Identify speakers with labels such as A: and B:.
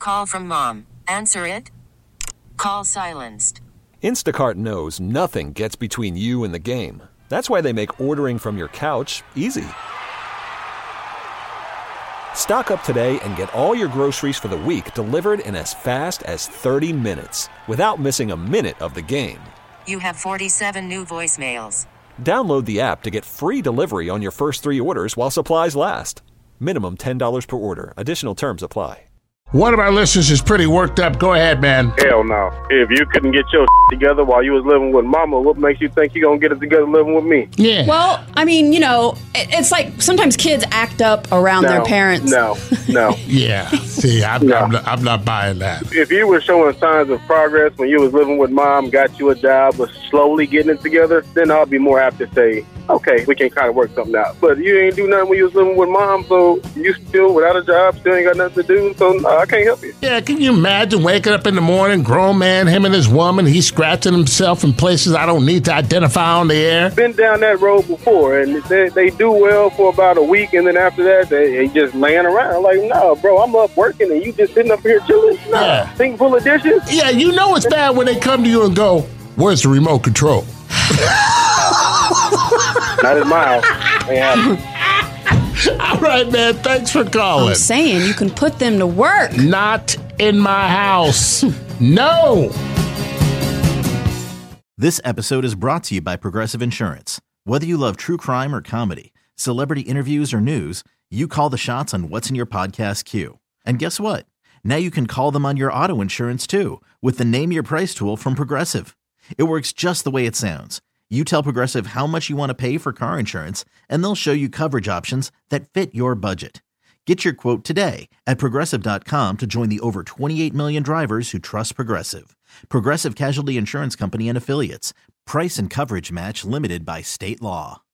A: call from mom. Answer it. Call silenced.
B: Instacart knows nothing gets between you and the game. That's why they make ordering from your couch easy. Stock up today and get all your groceries for the week delivered in as fast as 30 minutes without missing a minute of the game.
A: You have 47 new voicemails.
B: Download the app to get free delivery on your first 3 orders while supplies last. Minimum $10 per order. Additional terms apply.
C: One of our listeners is pretty worked up. Go ahead, man.
D: Hell no. If you couldn't get your together while you was living with mama, what makes you think you gonna get it together living with me?
C: Yeah.
E: Well, I mean, it's like sometimes kids act up around their parents.
D: No.
C: Yeah. See, I'm not buying that.
D: If you were showing signs of progress when you was living with mom, got you a job, was slowly getting it together, then I'll be more apt to say, okay, we can kind of work something out. But you ain't do nothing when you was living with mom, so you still without a job, still ain't got nothing to do, so I can't help you.
C: Yeah, can you imagine waking up in the morning, grown man, him and his woman, he's scratching himself in places I don't need to identify on the air?
D: Been down that road before, and they do well for about a week, and then after that, they just laying around. Like, no, bro, I'm up working, and you just sitting up here chilling? No,
C: Yeah.
D: sink full of dishes?
C: Yeah, you know it's bad when they come to you and go, where's the remote control?
D: Not in my house. Yeah.
C: All right, man, thanks for calling.
E: I'm saying you can put them to work.
C: Not in my house. No.
F: This episode is brought to you by Progressive Insurance. Whether you love true crime or comedy, celebrity interviews or news, you call the shots on what's in your podcast queue. And guess what? Now you can call them on your auto insurance too with the Name Your Price tool from Progressive. It works just the way it sounds. You tell Progressive how much you want to pay for car insurance, and they'll show you coverage options that fit your budget. Get your quote today at Progressive.com to join the over 28 million drivers who trust Progressive. Progressive Casualty Insurance Company and Affiliates. Price and coverage match limited by state law.